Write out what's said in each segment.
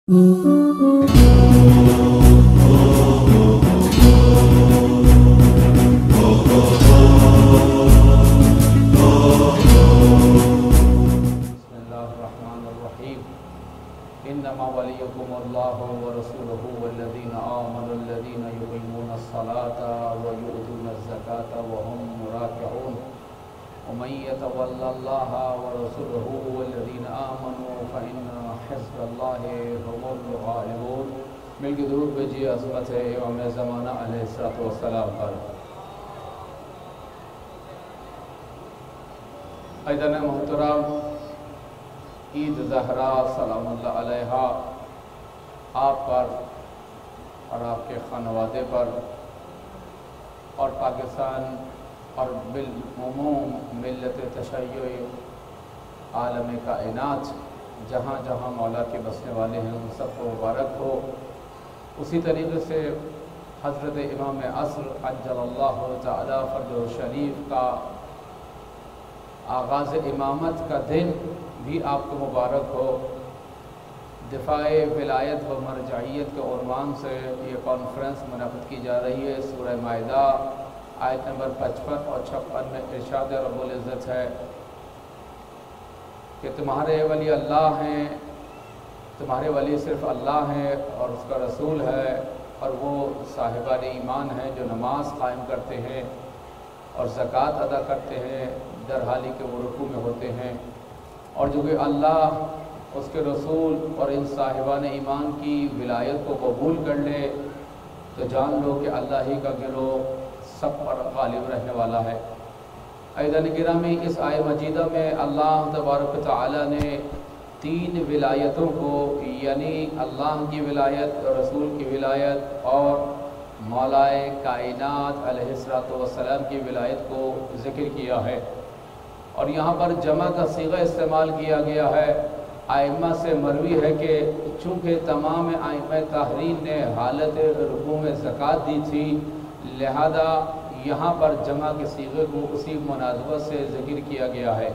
बिस्मिल्लाहिर्रहमानिर्रहीम। इन्नमा वलिय्युकुमुल्लाहु व रसूलुहु वल्लज़ीना आमनु अल्लज़ीना युक़ीमूनस्सलाता व यु'तूनज़्ज़काता व हुम राकि'ून। वमन यतवल्लल्लाहा व रसूलहु वल्लज़ीना आमनु फ़इन्ना हिज़्बल्लाहि हुमुल गालिबून। मिल के दुरूद भेजिए अज़मत इमाम ज़माना अलैहिस्सलातु वस्सलाम पर। ऐदन मोहतरम, ईद ज़हरा सलामुल्लाह अलैहा आप पर और आपके खानवादे पर और पाकिस्तान और बिलउमूम मिल्लत तशय्युअ आलम कायनात जहाँ जहाँ मौला के बसने वाले हैं उन सबको मुबारक हो। उसी तरीके से हज़रत इमाम असर अज्जलल्लाहु तआला फ़र्जहु शरीफ का आगाज़ इमामत का दिन भी आपको मुबारक हो। दिफ़ाए विलायत व मरजाइयत के उन्वान से ये कॉन्फ्रेंस मुनक़िद की जा रही है। सूरह माइदा आयत नंबर 55 और 56 में इरशाद रब्बुल इज़्ज़त है कि तुम्हारे वली अल्लाह हैं, तुम्हारे वली सिर्फ़ अल्लाह हैं और उसका रसूल है, और वो साहिबान ईमान हैं जो नमाज कायम करते हैं और ज़कात अदा करते हैं, दर हाली के वो रुकू में होते हैं। और जो कि अल्लाह उसके रसूल और इन साहिबान ईमान की विलायत को कबूल कर ले तो जान लो कि अल्लाह ही का गिरोह सब पर गालिब रहने वाला है। ऐदन गिरामी, इस आय मजीदा में अल्लाह तबारक तआला ने 3 विलायतों को, यानी अल्लाह की विलायत, रसूल की विलायत और मौलाए कायनात अलैहिस्सलातु वस्सलाम की विलायत को ज़िक्र किया है। और यहाँ पर जमा का सीगा इस्तेमाल किया गया है। आइम्मा से मरवी है कि चूँकि तमाम आइम्मा ताहरीन ने हालत रुकू में ज़कात दी थी, लिहाजा यहाँ पर जमा के सीगे को उसी मुनासबत से ज़िक्र किया गया है।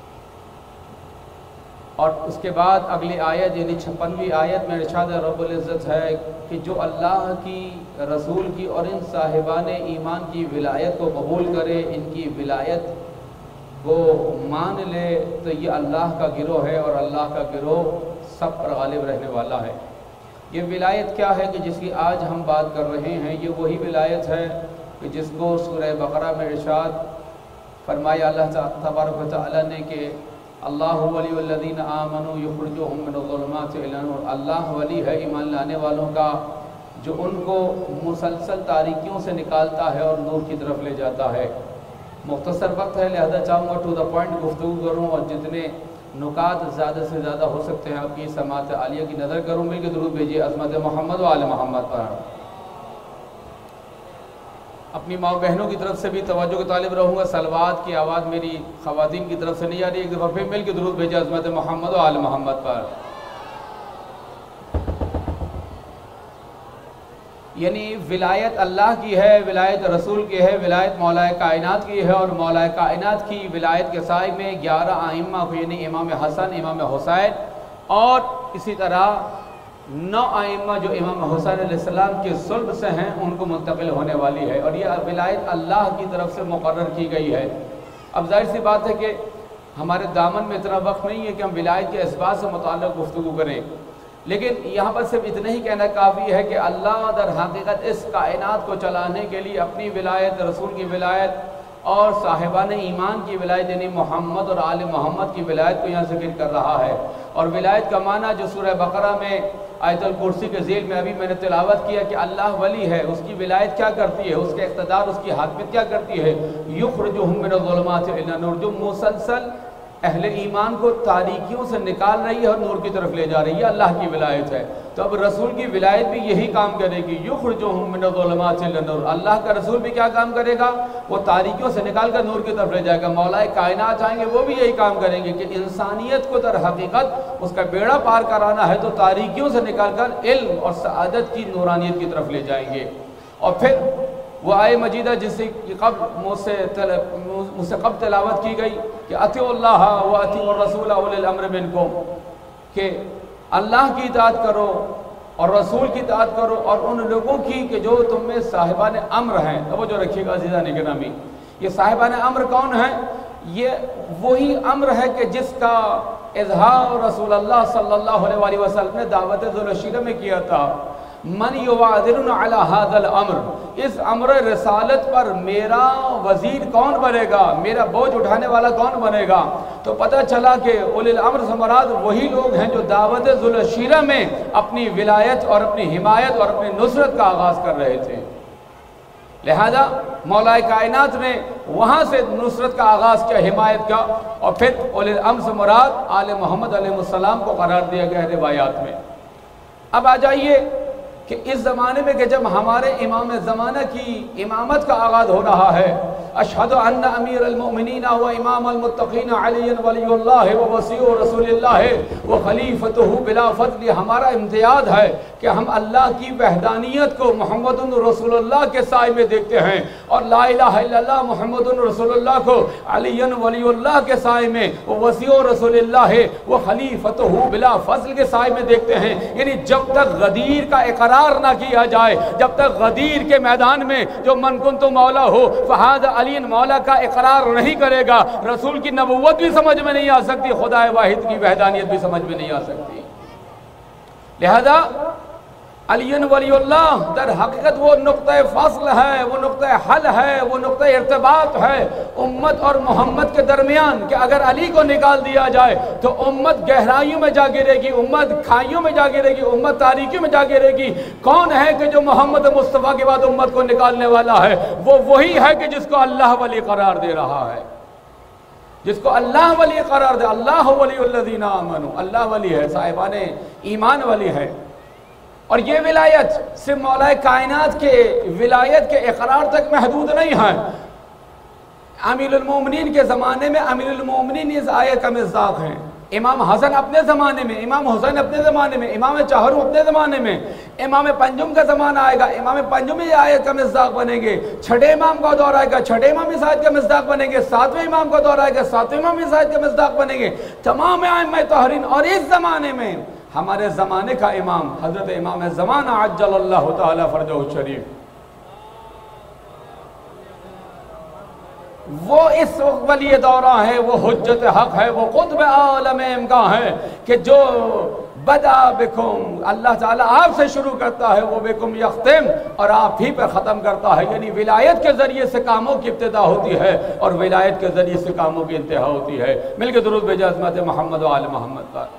और उसके बाद अगली आयत यानी 56वीं आयत में इरशाद रब्बुल इज़्ज़त है कि जो अल्लाह की, रसूल की और इन साहिबान ईमान की विलायत को कबूल करे, इनकी विलायत को मान ले तो ये अल्लाह का गिरोह है और अल्लाह का गिरोह सब पर गालिब रहने वाला है। ये विलायत क्या है कि जिसकी आज हम बात कर रहे हैं, ये वही विलायत है कि जिसको सूरह बकरा में इरशाद फरमाया अल्लाह तबारक व तआला ने कि अल्लाहु वलियुल्लज़ीना आमनु युख़रिजुहुम मिनज़्ज़ुलुमाति इलन नूर। अल्लाह वली है ईमान लाने वालों का जो उनको मुसलसल तारीकियों से निकालता है और नूर की तरफ ले जाता है। मुख्तसर वक्त है, लिहाजा चाहूँगा टू द पॉइंट गुफ्तगू करूँ और जितने नुकात ज़्यादा से ज़्यादा हो सकते हैं आपकी समात आलिया की नज़र करूँ। मिल के दुरूद भेजिए अज़मत मोहम्मद व आले मोहम्मद पर। अपनी माँ बहनों की तरफ से भी तवज्जो के तालिब रहूँगा। सलवात की आवाज़ मेरी ख़वातीन की तरफ से नहीं आ रही। एक दफ़ा फिर मिल के दुरूद भेजिए अज़मत मोहम्मद व आले मोहम्मद पर। यानी विलायत अल्लाह की है, विलायत रसूल की है, विलायत मौलाए कायनात की है। और मौलाए कायनात की विलायत के साए में 11 आइम्मा को, यानी इमाम हसन, इमाम हुसैन और इसी तरह 9 आइम्मा जो इमाम हुसैन अलैहिस्सलाम के सुल्ब से हैं उनको मुंतकिल होने वाली है। और ये विलायत अल्लाह की तरफ से मुकर्रर की गई है। अब जाहिर सी बात है कि हमारे दामन में इतना वक्त नहीं है कि हम विलायत के इस्बात से मुताल्लिक़ गुफ्तगू करें, लेकिन यहाँ पर सिर्फ इतना ही कहना काफ़ी है कि अल्लाह दर हकीकत इस कायनात को चलाने के लिए अपनी विलायत, रसूल की विलायत और साहिबान ईमान की विलायत यानी मोहम्मद और आले मोहम्मद की विलायत को यहाँ ज़िक्र कर रहा है। और विलायत का माना जो सूरह बकरा में आयतुल कुर्सी के ज़ेल में अभी मैंने तिलावत किया कि अल्लाह वली है, उसकी विलायत क्या करती है, उसके इक़्तिदार, उसकी हाकमियत क्या करती है। युख़रिजुहुम मिनज़्ज़ुलुमाति इलन नूर, जो मुसलसल अहले ईमान को तारीकियों से निकाल रही है और नूर की तरफ ले जा रही है, अल्लाह की विलायत है। तो अब रसूल की विलायत भी यही काम करेगी, युख़रिजुहुम मिनज़्ज़ुलुमाति इलन नूर। अल्लाह का रसूल भी क्या काम करेगा, वो तारीकियों से निकाल कर नूर की तरफ ले जाएगा। मौलाए कायनात आएंगे वो भी यही काम करेंगे कि इंसानियत को दर हकीकत उसका बेड़ा पार कराना है तो तारीकियों से निकाल कर इल्म और सआदत की नूरानियत की तरफ ले जाएंगे। और फिर वो आय मजीदा जिससे मुझसे कब तिलावत की गई कि अतिउल्लाह व अतिउर रसूल उलिल अम्र मिनकुम, कि اللہ کی اطاعت کرو اور رسول کی اطاعت کرو اور ان لوگوں کی کہ جو تم میں صاحبان امر ہیں۔ توجہ رکھیے گا عزیزان گرامی، یہ صاحبان امر کون ہیں؟ یہ وہی امر ہے کہ جس کا اظہار رسول اللہ صلی اللہ علیہ وسلم نے دعوت ذوالعشیرہ میں کیا تھا۔ من یوادرن علی ھذا الامر، اس امر رسالت پر میرا وزیر کون بنے گا، میرا بوجھ اٹھانے والا کون بنے گا؟ تو پتہ چلا کہ اولی الامر سے مراد وہی لوگ ہیں جو دعوت ذوالعشیرہ میں اپنی ولایت اور اپنی حمایت اور اپنی نصرت کا آغاز کر رہے تھے۔ لہذا مولا کائنات نے وہاں سے نصرت کا آغاز کیا، حمایت کا، اور پھر اولی الامر سے مراد آل محمد علیہ السلام کو قرار دیا گیا ہے روایات میں۔ اب آ جائیے کہ اس زمانے میں کہ جب ہمارے امام زمانہ کی امامت کا آغاز ہو رہا ہے، اشہد ان امیر المؤمنین و امام المتقین علی ولی اللہ و وصی رسول اللہ و خلیفتہ بلا فضل، ہمارا امتیاز ہے کہ ہم اللہ کی وحدانیت کو محمد رسول اللہ کے سائے میں دیکھتے ہیں، اور لا الہ الا اللہ محمد رسول اللہ کو علی ولی اللہ کے سائے میں، وصی رسول اللہ و خلیفتہ بلا فضل کے سائے میں دیکھتے ہیں۔ یعنی جب تک غدیر کا اقرار نہ کیا جائے، جب تک غدیر کے میدان میں جو من کنت مولا ہو فہذا علی مولا کا اقرار نہیں کرے گا، رسول کی نبوت بھی سمجھ میں نہیں آ سکتی، خدا واحد کی وحدانیت بھی سمجھ میں نہیں آ سکتی۔ لہذا علی ولی اللہ در حقیقت وہ نقطہ فصل ہے، وہ نقطہ حل ہے، وہ نقطہ ارتباط ہے امت اور محمد کے درمیان، کہ اگر علی کو نکال دیا جائے تو امت گہرائیوں میں جا گرے گی، امت کھائیوں میں جا گرے گی، امت تاریکیوں میں جا گرے گی۔ کون ہے کہ جو محمد مصطفیٰ کے بعد امت کو نکالنے والا ہے؟ وہ وہی ہے کہ جس کو اللہ ولی قرار دے رہا ہے، جس کو اللہ ولی قرار دے۔ اللہ ولی الذین آمنوا، اللہ ولی ہے، صاحبان ایمان ولی ہے۔ اور یہ ولایت صرف مولا کائنات کے ولایت کے اقرار تک محدود نہیں ہے۔ امیر المومنین کے زمانے میں امیر المومنین اس آیت کا مصداق ہیں، امام حسن اپنے زمانے میں، امام حسین اپنے زمانے میں، امام چہرو اپنے زمانے میں، امام پنجم کا زمانہ آئے گا، امام پنجم یہ آیت کا مصداق بنیں گے، چھٹے امام کا دور آئے گا، چھٹے امام اس آیت کا مصداق بنیں گے، ساتویں امام کا دور آئے گا، ساتویں امام اس آیت کا مصداق بنیں گے، تمام ائمہ طاہرین۔ اور اس زمانے میں ہمارے زمانے کا امام حضرت امام زمانہ عجل اللہ تعالی فرجہ الشریف، وہ اس ولی دورہ ہے، وہ حجت حق ہے، وہ قطب عالم امکان ہے، کہ جو بدا بکم، اللہ تعالیٰ آپ سے شروع کرتا ہے، وہ بکم یختم، اور آپ ہی پر ختم کرتا ہے۔ یعنی ولایت کے ذریعے سے کاموں کی ابتدا ہوتی ہے اور ولایت کے ذریعے سے کاموں کی انتہا ہوتی ہے۔ مل کے درود بھیجیں عظمت محمد و آل محمد پر۔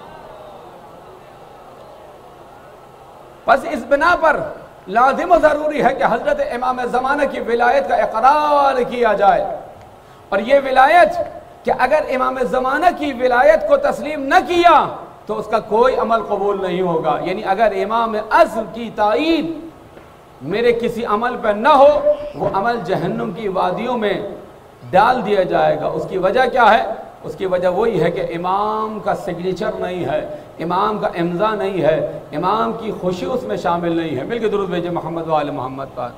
بس اس بنا پر لازم و ضروری ہے کہ حضرت امام زمانہ کی ولایت کا اقرار کیا جائے، اور یہ ولایت کہ اگر امام زمانہ کی ولایت کو تسلیم نہ کیا تو اس کا کوئی عمل قبول نہیں ہوگا۔ یعنی اگر امام اصل کی تائید میرے کسی عمل پر نہ ہو، وہ عمل جہنم کی وادیوں میں ڈال دیا جائے گا۔ اس کی وجہ کیا ہے؟ اس کی وجہ وہی ہے کہ امام کا سگنیچر نہیں ہے، امام کا امضا نہیں ہے، امام کی خوشی اس میں شامل نہیں ہے۔ مل کے درود بھیجیں محمد و آل محمد پر۔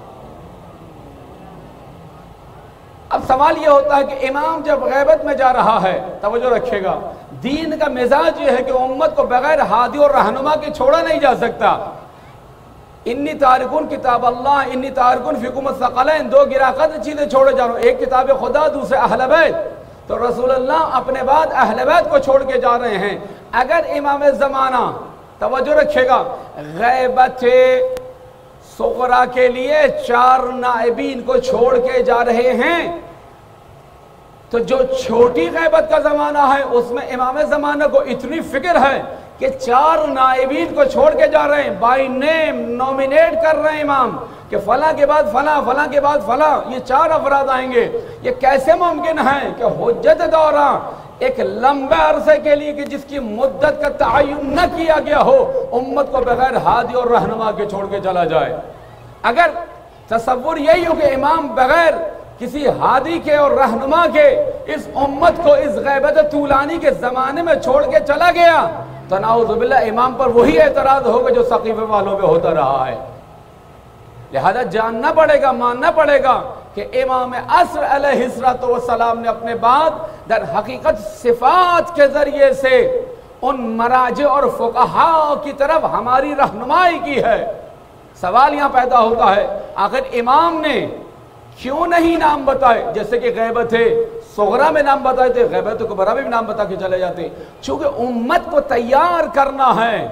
اب سوال یہ ہوتا ہے کہ امام جب غیبت میں جا رہا ہے، توجہ رکھے گا، دین کا مزاج یہ ہے کہ امت کو بغیر ہادی اور رہنما کے چھوڑا نہیں جا سکتا۔ انی تارکون کتاب اللہ، انی تارکون فیکم الثقلین، دو گراقت چیزیں چھوڑے جا رہا ہوں، ایک کتاب خدا، دوسرے اہل بیت۔ تو رسول اللہ اپنے بعد اہل بیت کو چھوڑ کے جا رہے ہیں۔ اگر امام زمانہ، توجہ رکھے گا، غیبت صغرا کے لیے 4 نائبین کو چھوڑ کے جا رہے ہیں، تو جو چھوٹی غیبت کا زمانہ ہے اس میں امام زمانہ کو اتنی فکر ہے کہ 4 نائبین کو چھوڑ کے جا رہے ہیں، بائی نیم نومینیٹ کر رہے ہیں امام، کہ فلاں کے بعد فلاں، فلاں کے بعد فلاں، یہ 4 افراد آئیں گے۔ یہ کیسے ممکن ہے کہ حجت دورہ ایک لمبے عرصے کے لیے کہ جس کی مدت کا تعین نہ کیا گیا ہو، امت کو بغیر ہادی اور رہنما کے چھوڑ کے چلا جائے؟ اگر تصور یہی ہو کہ امام بغیر کسی ہادی کے اور رہنما کے اس امت کو اس غیبت طولانی کے زمانے میں چھوڑ کے چلا گیا، تو نعوذ باللہ امام پر وہی اعتراض ہوگا جو سقیفہ والوں پہ ہوتا رہا ہے۔ لہذا جاننا پڑے گا، ماننا پڑے گا کہ امام عصر علیہ السلام نے اپنے بعد در حقیقت صفات کے ذریعے سے ان مراجع اور فقہا کی طرف ہماری رہنمائی کی ہے۔ سوال یہاں پیدا ہوتا ہے آخر امام نے کیوں نہیں نام بتائے؟ جیسے کہ غیبت صغرا میں نام بتائے تھے، غیبت کبرا میں بھی نام بتا کے چلے جاتے، چونکہ امت کو تیار کرنا ہے،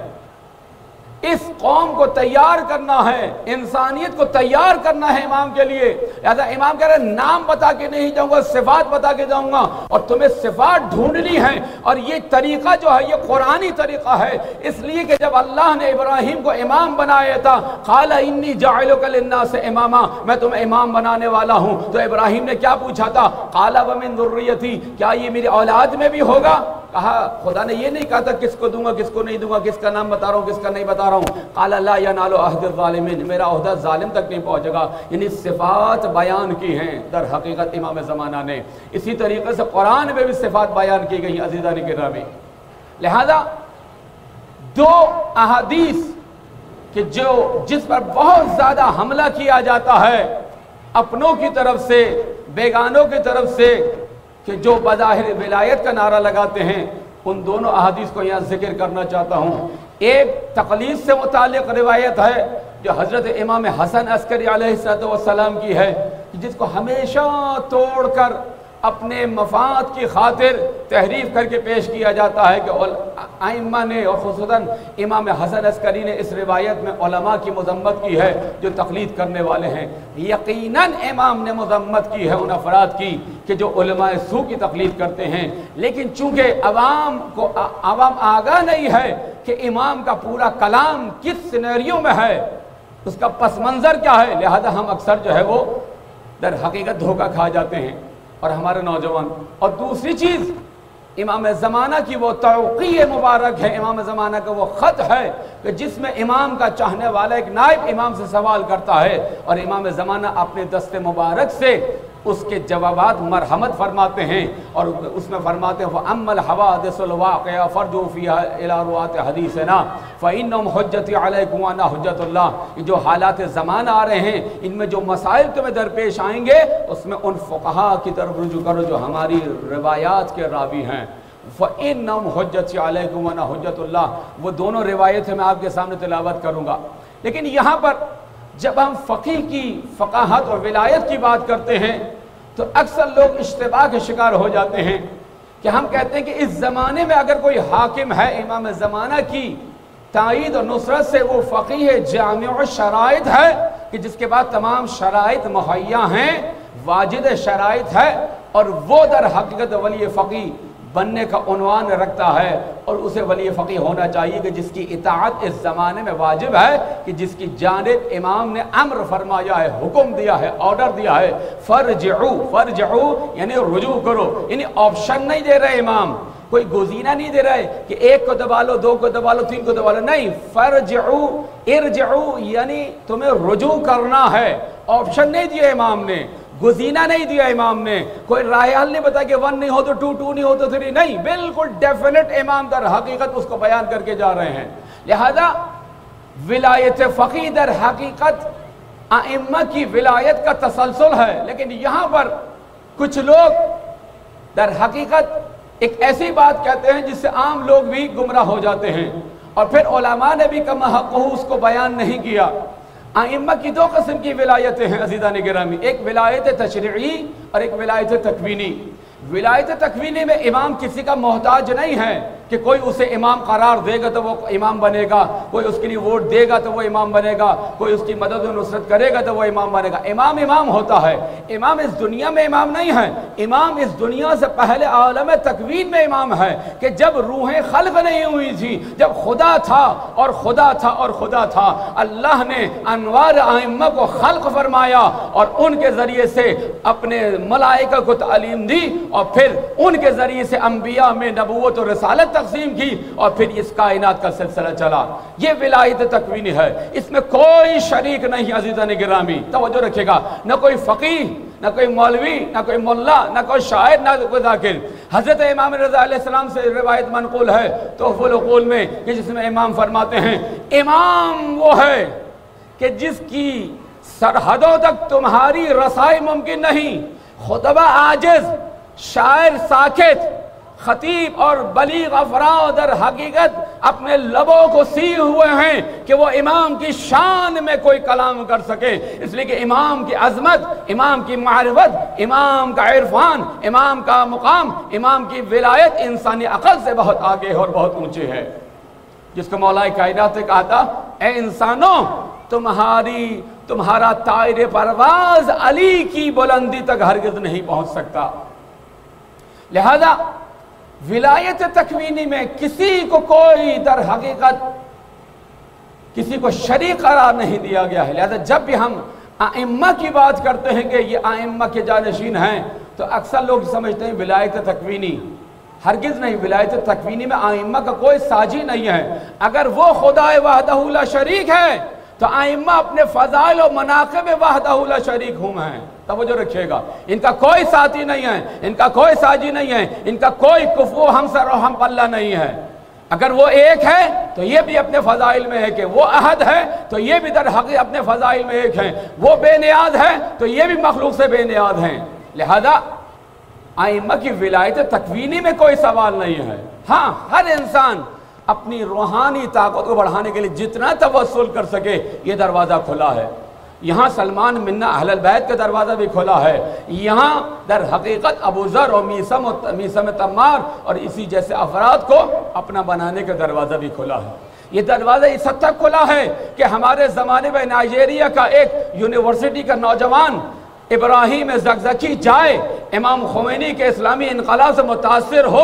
اس قوم کو تیار کرنا ہے، انسانیت کو تیار کرنا ہے امام کے لیے۔ لہذا امام کہہ رہے ہیں نام بتا کے نہیں جاؤں گا، صفات بتا کے جاؤں گا، اور تمہیں صفات ڈھونڈنی ہے، اور یہ طریقہ جو ہے یہ قرآنی طریقہ ہے، اس لیے کہ جب اللہ نے ابراہیم کو امام بنایا تھا، قال انی جاعلک للناس اماما، میں تمہیں امام بنانے والا ہوں، تو ابراہیم نے کیا پوچھا تھا؟ قال ومن ذریتی، کیا یہ میری اولاد میں بھی ہوگا؟ کہا خدا نے یہ نہیں کہا تھا کس کو دوں گا کس کو نہیں دوں گا، کس کا نام بتا رہا ہوں کس کا نہیں بتا رہا ہوں۔ قال لا ینال عہد الظالمین، میرا عہدہ ظالم تک نہیں پہنچے گا۔ یعنی صفات بیان کی ہیں در حقیقت امام زمانہ نے، اسی طریقے سے قرآن میں بھی صفات بیان کی گئی عزیزان گرامی۔ لہذا دو احادیث کہ جس پر بہت زیادہ حملہ کیا جاتا ہے اپنوں کی طرف سے بیگانوں کی طرف سے، کہ جو بظاہر ولایت کا نعرہ لگاتے ہیں، ان دونوں احادیث کو یہاں ذکر کرنا چاہتا ہوں۔ ایک تقلید سے متعلق روایت ہے جو حضرت امام حسن عسکری علیہ السلام کی ہے، جس کو ہمیشہ توڑ کر اپنے مفاد کی خاطر تحریف کر کے پیش کیا جاتا ہے کہ ائمہ نے اور خصوصاً امام حسن عسکری نے اس روایت میں علماء کی مذمت کی ہے جو تقلید کرنے والے ہیں۔ یقیناً امام نے مذمت کی ہے ان افراد کی کہ جو علماء سو کی تقلید کرتے ہیں، لیکن چونکہ عوام آگاہ نہیں ہے کہ امام کا پورا کلام کس سینیریو میں ہے، اس کا پس منظر کیا ہے، لہذا ہم اکثر جو ہے وہ در حقیقت دھوکہ کھا جاتے ہیں اور ہمارے نوجوان۔ اور دوسری چیز امام زمانہ کی وہ توقیع مبارک ہے، امام زمانہ کا وہ خط ہے کہ جس میں امام کا چاہنے والا ایک نائب امام سے سوال کرتا ہے اور امام زمانہ اپنے دست مبارک سے اس کے جوابات مرحمت فرماتے ہیں، اور اس میں فرماتے ہیں وَأَمَّا الْحَوَادِثُ الْوَاقِعَةُ فَارْجُعُوا فِيهَا إِلَىٰ رُوَاةِ حَدِيثِنَا فَإِنَّهُمْ حُجَّتِي عَلَيْكُمْ وَأَنَا حُجَّةُ اللَّهِ۔ یہ جو حالات زمانہ آ رہے ہیں، ان میں جو مسائل تمہیں درپیش آئیں گے، اس میں ان فقہا کی طرف رجوع کرو جو ہماری روایات کے راوی ہیں۔ فَإِنَّهُمْ حُجَّتِي عَلَيْكُمْ وَأَنَا حُجَّةُ اللَّهِ، وہ دونوں روایتیں میں آپ کے سامنے تلاوت کروں گا۔ لیکن یہاں پر جب ہم فقیہ کی فقاہت اور ولایت کی بات کرتے ہیں تو اکثر لوگ اشتباہ کے شکار ہو جاتے ہیں کہ ہم کہتے ہیں کہ اس زمانے میں اگر کوئی حاکم ہے امام زمانہ کی تائید اور نصرت سے، وہ فقیہ جامع شرائط ہے کہ جس کے بعد تمام شرائط مہیا ہیں، واجد شرائط ہے، اور وہ در حقیقت ولی فقیہ بننے کا عنوان رکھتا ہے، اور اسے ولی فقیہ ہونا چاہیے کہ جس کی اطاعت اس زمانے میں واجب ہے، کہ جس کی جانب امام نے امر فرمایا ہے، حکم دیا ہے، آرڈر دیا ہے، فرجعو یعنی رجوع کرو، یعنی آپشن نہیں دے رہے امام، کوئی گزینہ نہیں دے رہے کہ ایک کو دبا لو، دو کو دبا لو، تین کو دبا لو، نہیں، ارجعو یعنی تمہیں رجوع کرنا ہے، آپشن نہیں دیا امام نے، گزینہ نہیں دیا امام نے، کوئی راہ حل نہیں بتا کہ 1 نہیں ہو تو 2، 2 نہیں ہو تو 3، نہیں، بالکل ڈیفینٹ امام در حقیقت اس کو بیان کر کے جا رہے ہیں۔ لہذا ولایت فقیہ در حقیقت ائمہ کی ولایت کا تسلسل ہے، لیکن یہاں پر کچھ لوگ در حقیقت ایک ایسی بات کہتے ہیں جس سے عام لوگ بھی گمراہ ہو جاتے ہیں، اور پھر علماء نے بھی کما حقہ اس کو بیان نہیں کیا۔ ائمہ کی 2 قسم کی ولایتیں ہیں عزیزان گرامی، ایک ولایت تشریعی اور ایک ولایت تکوینی۔ ولایت تکوینی میں امام کسی کا محتاج نہیں ہے کہ کوئی اسے امام قرار دے گا تو وہ امام بنے گا، کوئی اس کے لیے ووٹ دے گا تو وہ امام بنے گا، کوئی اس کی مدد و نصرت کرے گا تو وہ امام بنے گا۔ امام ہوتا ہے، امام اس دنیا میں امام نہیں ہے، امام اس دنیا سے پہلے عالم تکوین میں امام ہے، کہ جب روحیں خلق نہیں ہوئی تھی، جب خدا تھا اور خدا تھا اور خدا تھا، اللہ نے انوار ائمہ کو خلق فرمایا اور ان کے ذریعے سے اپنے ملائکہ کو تعلیم دی، اور پھر ان کے ذریعے سے انبیاء میں نبوت و رسالت تقسیم کی، اور پھر اس کائنات کا سلسلہ چلا۔ یہ ولایت تکوینی ہے، اس میں کوئی شریک نہیں عزیزان گرامی، توجہ رکھے گا، نہ کوئی فقیہ، نہ کوئی مولوی، نہ کوئی ملا، نہ کوئی شاعر، نہ کوئی ذاکر۔ حضرت امام رضا علیہ السلام سے روایت منقول ہے تحفۃ العقول میں، کہ جس میں امام فرماتے ہیں امام وہ ہے کہ جس کی سرحدوں تک تمہاری رسائی ممکن نہیں، خطبہ عاجز، شاعر ساکت، خطیب اور بلیغ افراد در حقیقت اپنے لبوں کو سی ہوئے ہیں کہ وہ امام کی شان میں کوئی کلام کر سکے، اس لیے کہ امام کی عظمت، امام کی معرفت، امام کا عرفان، امام کا مقام، امام کی ولایت انسانی عقل سے بہت آگے اور بہت اونچے ہے، جس کو مولا کائنات نے کہا تھا اے انسانوں تمہارا طائر پرواز علی کی بلندی تک ہرگز نہیں پہنچ سکتا۔ لہذا ولایت تکوینی میں کسی کو کوئی در حقیقت کسی کو شریک قرار نہیں دیا گیا ہے۔ لہذا جب بھی ہم ائمہ کی بات کرتے ہیں کہ یہ ائمہ کے جانشین ہیں تو اکثر لوگ سمجھتے ہیں ولایت تکوینی، ہرگز نہیں، ولایت تکوینی میں ائمہ کا کوئی ساجی نہیں ہے۔ اگر وہ خدا وحدہ لا شریک ہے تو ائمہ اپنے فضائل و مناقب وحدہ لا شریک ہیں۔ توجہ رکھیے گا، ان کا کوئی ساتھی نہیں ہے، ان کا کوئی ساجی نہیں ہے، ان کا کوئی کفو ہم سر و ہم پلہ نہیں ہے۔ اگر وہ ایک ہے تو یہ بھی اپنے فضائل میں ایک ہے، وہ احد ہے تو یہ بھی در حقیقت اپنے فضائل میں ایک ہے، وہ بے نیاز ہے تو یہ بھی مخلوق سے بے نیاز ہیں۔ لہذا ائمہ کی ولایت تکوینی میں کوئی سوال نہیں ہے۔ ہاں، ہر انسان اپنی روحانی طاقت کو بڑھانے کے لیے جتنا توسل کر سکے یہ دروازہ کھلا ہے۔ یہاں سلمان منا اہل البیت کا دروازہ بھی کھلا ہے، یہاں در حقیقت ابو ذر اور میثم تمار اور اسی جیسے افراد کو اپنا بنانے کا دروازہ بھی کھلا ہے۔ یہ دروازہ اس حد تک کھلا ہے کہ ہمارے زمانے میں نائجیریا کا ایک یونیورسٹی کا نوجوان ابراہیم زکزکی جائے، امام خمینی کے اسلامی انقلاب سے متاثر ہو،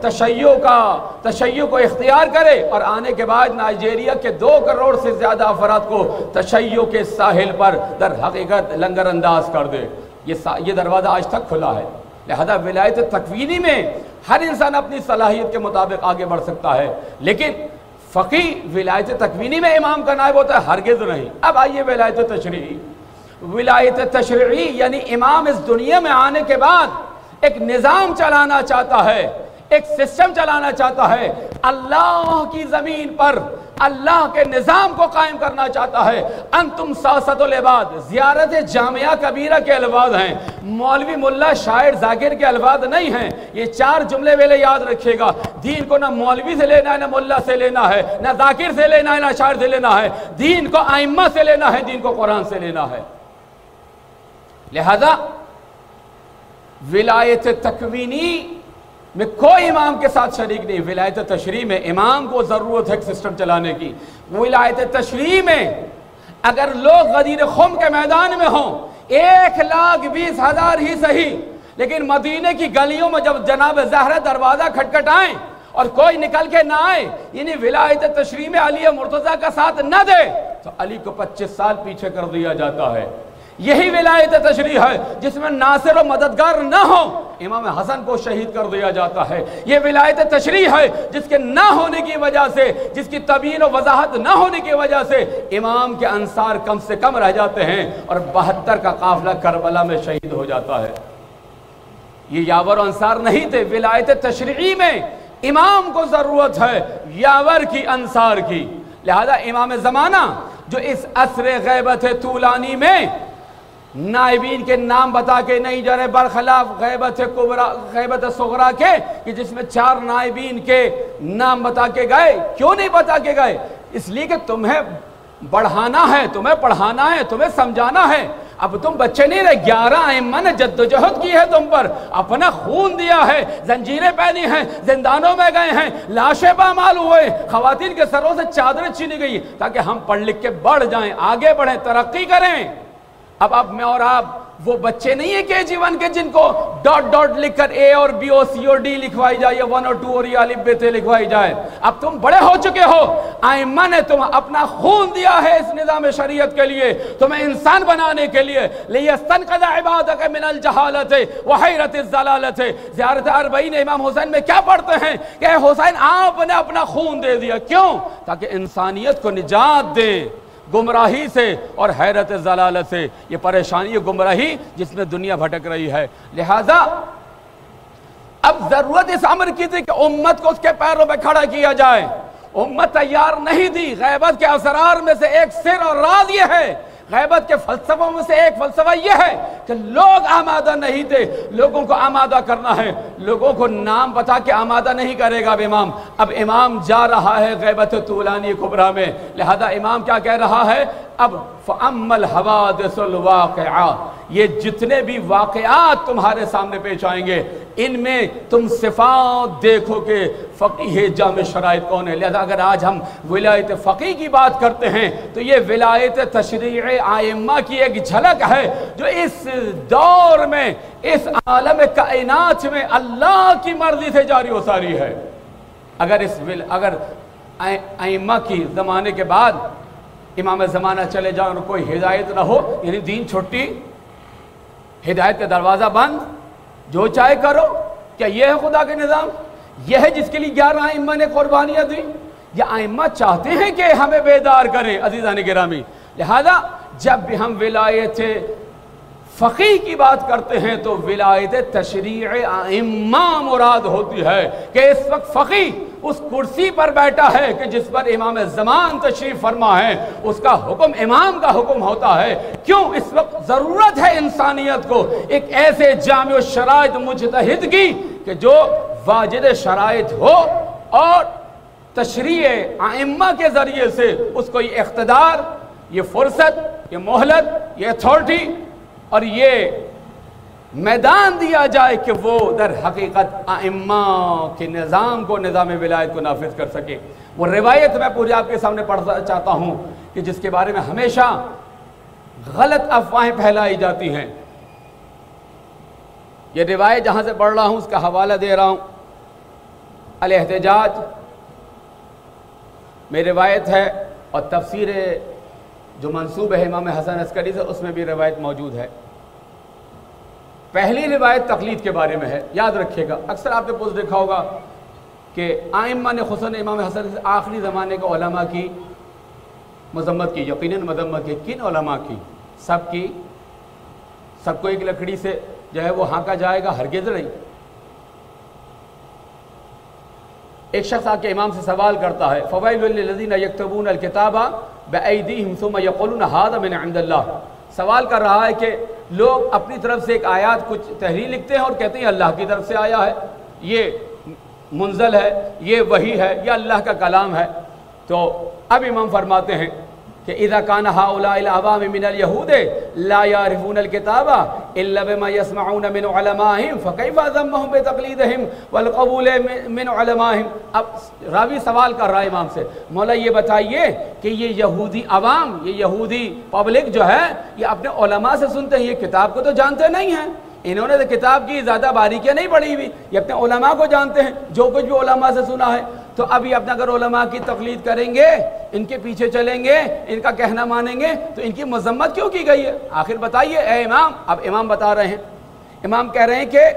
تشیع کو اختیار کرے اور آنے کے بعد نائجیریا کے 2 کروڑ سے زیادہ افراد کو تشیع کے ساحل پر در حقیقت لنگر انداز کر دے۔ یہ دروازہ آج تک کھلا ہے۔ لہذا ولایت تکوینی میں ہر انسان اپنی صلاحیت کے مطابق آگے بڑھ سکتا ہے، لیکن فقیہ ولایت تکوینی میں امام کا نائب ہوتا ہے؟ ہرگز نہیں۔ اب آئیے ولایت تشریعی۔ ولایت تشریعی یعنی امام اس دنیا میں آنے کے بعد ایک نظام چلانا چاہتا ہے، ایک سسٹم چلانا چاہتا ہے، اللہ کی زمین پر اللہ کے نظام کو قائم کرنا چاہتا ہے۔ انتم ساسۃ العباد، زیارت جامعہ کبیرہ کے الفاظ ہیں، مولوی ملا شاعر ذاکر کے الفاظ نہیں ہیں۔ یہ 4 جملے پہلے یاد رکھیے گا، دین کو نہ مولوی سے لینا ہے، نہ ملا سے لینا ہے، نہ ذاکر سے لینا ہے، نہ شاعر سے لینا ہے، دین کو ائمہ سے لینا ہے، دین کو قرآن سے لینا ہے۔ لہذا ولایت تکوینی میں کوئی امام کے ساتھ شریک نہیں۔ ولایت تشریع میں امام کو ضرورت ہے ایک سسٹم چلانے کی۔ ولایت تشریع میں اگر لوگ غدیر خم کے میدان میں ہوں 1,20,000 ہی صحیح، لیکن مدینے کی گلیوں میں جب جناب زہرہ دروازہ کھٹکھٹائیں اور کوئی نکل کے نہ آئے، یعنی ولایت تشریع میں علی مرتضیٰ کا ساتھ نہ دے تو علی کو 25 سال پیچھے کر دیا جاتا ہے۔ یہی ولایت تشریع ہے جس میں ناصر و مددگار نہ ہو، امام حسن کو شہید کر دیا جاتا ہے۔ یہ ولایت تشریع ہے جس کے نہ ہونے کی وجہ سے، جس کی تبیین و وضاحت نہ ہونے کی وجہ سے امام کے انصار کم سے کم رہ جاتے ہیں اور 72 کا قافلہ کربلا میں شہید ہو جاتا ہے۔ یہ یاور و انصار نہیں تھے۔ ولایت تشریعی میں امام کو ضرورت ہے یاور کی، انصار کی۔ لہذا امام زمانہ جو اس عصر غیبت طولانی میں نائبین کے نام بتا کے نہیں جا رہے، برخلاف غیبت کبریٰ، غیبت صغریٰ کے کہ جس میں 4 نائبین کے نام بتا کے گئے۔ کیوں نہیں بتا کے گئے؟ اس لیے کہ تمہیں بڑھانا ہے، تمہیں پڑھانا ہے، تمہیں سمجھانا ہے۔ اب تم بچے نہیں رہے، 11 ائمہ نے جدوجہد کی ہے تم پر، اپنا خون دیا ہے، زنجیریں پہنی ہیں، زندانوں میں گئے ہیں، لاشیں پامال ہوئے، خواتین کے سروں سے چادریں چھینی گئی تاکہ ہم پڑھ لکھ کے بڑھ جائیں، آگے بڑھیں، ترقی کریں۔ اب میں اور آپ وہ بچے نہیں ہیں KG1 کے جن کو ڈاٹ ڈاٹ لکھ کر A اور B اور C اور D لکھوائی جائے، یا 1 اور 2 اور یا الف ب ت لکھوائی جائے۔ اب تم بڑے ہو چکے ہو، ائمہ نے تم اپنا خون دیا ہے اس نظام شریعت کے لیے، تمہیں انسان بنانے کے لیے۔ لِيَسْتَنْقَذَ عِبَادَكَ مِنَ الْجَهَالَةِ وَحَيْرَةِ الضَّلَالَةِ۔ زیارت 40 امام حسین میں کیا پڑھتے ہیں کہ اے حسین آپ نے اپنا خون دے دیا، کیوں؟ تاکہ انسانیت کو نجات دے گمراہی سے اور حیرت ضلالت سے، یہ پریشانی گمراہی جس میں دنیا بھٹک رہی ہے۔ لہذا اب ضرورت اس امر کی تھی کہ امت کو اس کے پیروں پہ کھڑا کیا جائے۔ امت تیار نہیں تھی۔ غیبت کے اسرار میں سے ایک سر اور راز یہ ہے غیبت کے فلسفوں میں سے ایک فلسفہ یہ ہے کہ لوگ آمادہ نہیں تھے، لوگوں کو آمادہ کرنا ہے، لوگوں کو نام بتا کے آمادہ نہیں کرے گا اب امام جا رہا ہے غیبت طولانی کبریٰ میں، لہذا امام کیا کہہ رہا ہے؟ اب فَأَمَّا الْحَوَادِثُ الْوَاقِعَةُ، یہ جتنے بھی واقعات تمہارے سامنے پیش آئیں گے ان میں تم صفات دیکھو کہ فقیہ جامع شرائط کون ہے۔ لہذا اگر آج ہم ولایت فقیہ کی بات کرتے ہیں تو یہ ولایت تشریع ائمہ کی ایک جھلک ہے جو اس دور میں، اس عالم کائنات میں اللہ کی مرضی سے جاری و ساری ہے۔ اگر ائمہ کی زمانے کے بعد امام زمانہ چلے جاؤ اور کوئی ہدایت نہ ہو، یعنی دین چھٹی، ہدایت کا دروازہ بند، جو چاہے کرو، کیا یہ ہے خدا کے نظام؟ یہ ہے جس کے لیے 11 ائمہ نے قربانیاں دی؟ یہ ائمہ چاہتے ہیں کہ ہمیں بیدار کریں عزیزان گرامی۔ لہذا جب بھی ہم ولایت فقیہ کی بات کرتے ہیں تو ولایت تشریع ائمہ مراد ہوتی ہے کہ اس وقت فقیہ اس کرسی پر بیٹھا ہے کہ جس پر امام زمان تشریف فرما ہے، اس کا حکم امام کا حکم ہوتا ہے۔ کیوں؟ اس وقت ضرورت ہے انسانیت کو ایک ایسے جامع شرائط مجتہد کی کہ جو واجد شرائط ہو اور تشریع ائمہ کے ذریعے سے اس کو یہ اقتدار، یہ فرصت، یہ مہلت، یہ اتھارٹی اور یہ میدان دیا جائے کہ وہ در حقیقت ائمہ کے نظام کو، نظام ولایت کو نافذ کر سکے۔ وہ روایت میں پوری آپ کے سامنے پڑھنا چاہتا ہوں کہ جس کے بارے میں ہمیشہ غلط افواہیں پھیلائی جاتی ہیں۔ یہ روایت جہاں سے پڑھ رہا ہوں اس کا حوالہ دے رہا ہوں، الاحتجاج میں روایت ہے، اور تفسیر جو منسوب ہے امام حسن عسکری سے اس میں بھی روایت موجود ہے۔ پہلی روایت تقلید کے بارے میں ہے، یاد رکھیے گا۔ اکثر آپ نے پوچھ دیکھا ہوگا کہ ائمہ نے خصوصاً امام حسن سے آخری زمانے کے علماء کی مذمت کی، یقیناً مذمت کی۔ کن علماء کی؟ سب کو ایک لکڑی سے جو ہے وہ ہانکا جائے گا؟ ہرگز نہیں۔ ایک شخص آ کے امام سے سوال کرتا ہے، فَوَيْلٌ لِّلَّذِينَ يَكْتُبُونَ الْكِتَابَ بِأَيْدِيهِمْ ثُمَّ يَقُولُونَ هَٰذَا مِنْ عِندِ اللَّهِ۔ سوال کر رہا ہے کہ لوگ اپنی طرف سے ایک آیات کچھ تحریر لکھتے ہیں اور کہتے ہیں اللہ کی طرف سے آیا ہے، یہ منزل ہے، یہ وحی ہے، یہ اللہ کا کلام ہے۔ تو اب امام فرماتے ہیں کہ اذا كان هؤلاء العوام من اليهود لا يعرفون الكتاب الا بما يسمعون من علمائهم فكيف ذمهم بتقليدهم والقبول من علمائهم۔ اب راوی سوال کر رہا ہے امام سے، مولا یہ بتائیے کہ یہ یہودی عوام، یہ یہودی پبلک جو ہے یہ اپنے علماء سے سنتے ہیں، یہ کتاب کو تو جانتے نہیں ہیں، انہوں نے تو کتاب کی زیادہ باریکیاں نہیں پڑھی ہوئی، یہ اپنے علماء کو جانتے ہیں، جو کچھ بھی علماء سے سنا ہے۔ تو اب یہ اپنا اگر علماء کی تقلید کریں گے، ان کے پیچھے چلیں گے، ان کا کہنا مانیں گے تو ان کی مذمت کیوں کی گئی ہے؟ آخر بتائیے اے امام۔ اب امام بتا رہے ہیں، امام کہہ رہے ہیں کہ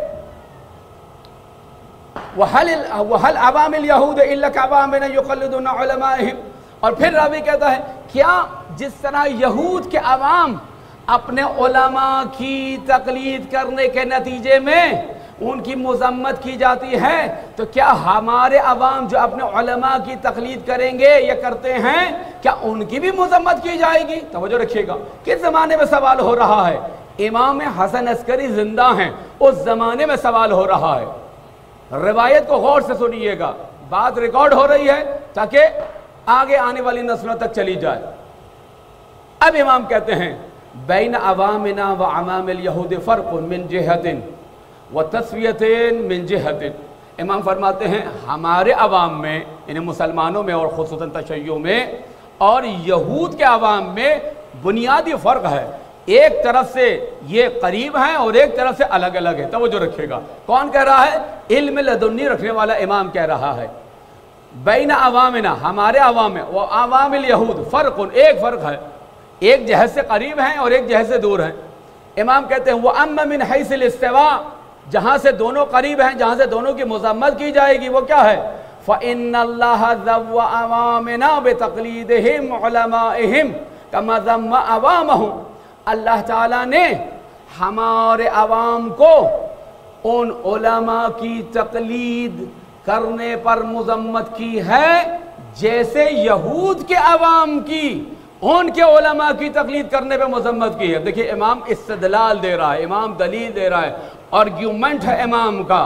وَهَلْ عَوَامِ الْيَهُودِ إِلَّا كَعْوَامِنَ يُقَلِّدُونَ عُلَمَائِهِمْ۔ اور پھر راوی کہتا ہے کیا جس طرح یہود کے عوام اپنے علماء کی تقلید کرنے کے نتیجے میں ان کی مذمت کی جاتی ہے، تو کیا ہمارے عوام جو اپنے علماء کی تقلید کریں گے یا کرتے ہیں، کیا ان کی بھی مذمت کی جائے گی؟ توجہ رکھیے گا، کس زمانے میں سوال ہو رہا ہے؟ امام حسن عسکری زندہ ہیں، اس زمانے میں سوال ہو رہا ہے۔ روایت کو غور سے سنیے گا، بات ریکارڈ ہو رہی ہے تاکہ آگے آنے والی نسلوں تک چلی جائے۔ اب امام کہتے ہیں بین عوامنا و عوام الیہود فرق من جہت وتصفیت من جہت۔ امام فرماتے ہیں ہمارے عوام میں، یعنی مسلمانوں میں اور خصوصاً تشیع میں، اور یہود کے عوام میں بنیادی فرق ہے۔ ایک طرف سے یہ قریب ہیں اور ایک طرف سے الگ الگ ہے۔ توجہ رکھے گا، کون کہہ رہا ہے؟ علم لدنی رکھنے والا امام کہہ رہا ہے بین عوامنا، ہمارے عوام میں، و عوام الیہود فرق، ایک فرق ہے، ایک جہت سے قریب ہیں اور ایک جہت سے دور ہیں۔ امام کہتے ہیں وَأَمَّا مِنْ حَيْثِ الْإِسْتِوَاءِ، جہاں سے دونوں قریب ہیں، جہاں سے دونوں کی مذمت کی جائے گی، وہ کیا ہے؟ فَإِنَّ اللَّهَ ذَوَّ عَوَامِنَا بِتَقْلِيدِهِمْ عُلَمَائِهِمْ كَمَا ذَمَّ عَوَامَهُمْ۔ اللہ تعالیٰ نے ہمارے عوام کو ان علماء کی تقلید کرنے پر مذمت کی ہے جیسے یہود کے عوام کی ان کے علماء کی تقلید کرنے پہ مذمت کی ہے۔ دیکھیے امام استدلال دے رہا ہے، امام دلیل دے رہا ہے، آرگیومنٹ ہے امام کا۔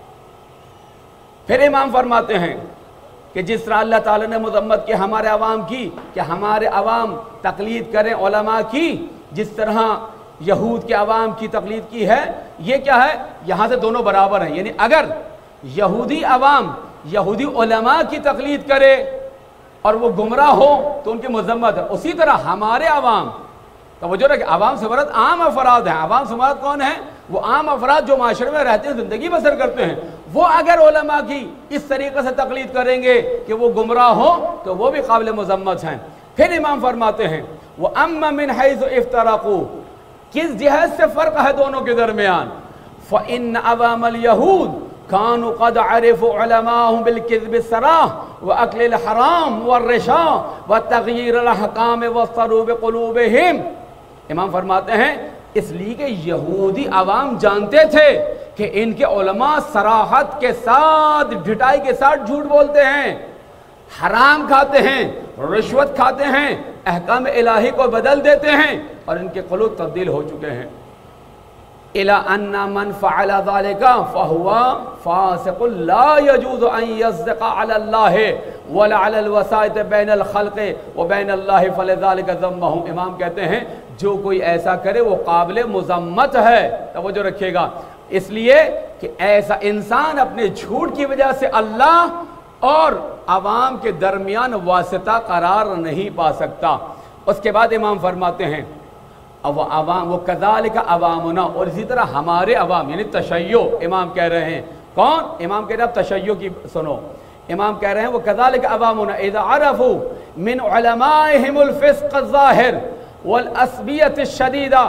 پھر امام فرماتے ہیں کہ جس طرح اللہ تعالیٰ نے مذمت کی ہمارے عوام کی کہ ہمارے عوام تقلید کریں علماء کی، جس طرح یہود کے عوام کی تقلید کی ہے، یہ کیا ہے؟ یہاں سے دونوں برابر ہیں، یعنی اگر یہودی عوام یہودی علماء کی تقلید کرے اور وہ گمراہ ہو تو ان کی مذمت ہے، اسی طرح ہمارے عوام، توجہ رکھیں، عوام سے مراد عام افراد ہیں۔ عوام سے مراد کون ہیں؟ وہ عام افراد جو معاشرے میں رہتے ہیں، زندگی بسر کرتے ہیں، وہ اگر علماء کی اس طریقے سے تقلید کریں گے کہ وہ گمراہ ہو تو وہ بھی قابل مذمت ہیں۔ پھر امام فرماتے ہیں وَأَمَّا مِنْ حَيْثُ اِفْتَرَقُوا، کس جہت سے فرق ہے دونوں کے درمیان؟ فَإِنَّ عَوَامَ الْيَهُودِ كانوا قد عرفوا علماءهم بالكذب الصراح واكل الحرام والرشا وتغيير الاحکام واضطروا بقلوبهم۔ امام فرماتے ہیں اس لیے کہ یہودی عوام جانتے تھے کہ ان کے علماء صراحت کے ساتھ، ڈٹائی کے ساتھ جھوٹ بولتے ہیں، حرام کھاتے ہیں، رشوت کھاتے ہیں، احکام الہی کو بدل دیتے ہیں، اور ان کے قلوب تبدیل ہو چکے ہیں۔ إِلَىٰ أَنَّ مَنْ فَعَلَ ذَلِكَ فَهُوَ فَاسِقٌ لَا يَجُوزُ أَنْ يَصْدِقَ عَلَى اللَّهِ وَلَا عَلَى الْوَسَائِطِ بَيْنَ الْخَلْقِ وَبَيْنَ اللَّهِ فَلِذَلِكَ ذَمَّهُ۔ امام کہتے ہیں جو کوئی ایسا کرے وہ قابل مذمت ہے۔ توجہ رکھیے گا، اس لیے کہ ایسا انسان اپنے جھوٹ کی وجہ سے اللہ اور عوام کے درمیان واسطہ قرار نہیں پا سکتا۔ اس کے بعد امام فرماتے ہیں وہ عوام وہ کذالک عوامنا، اور اسی طرح ہمارے عوام یعنی تشیع، امام کہہ رہے ہیں کون؟ امام کہہ رہے ہیں اب تشیع کی سنو، امام کہہ رہے ہیں وہ کذالک عوامنا اذا عرفوا من علمائهم الفسق الظاہر والعصبیت الشدیدہ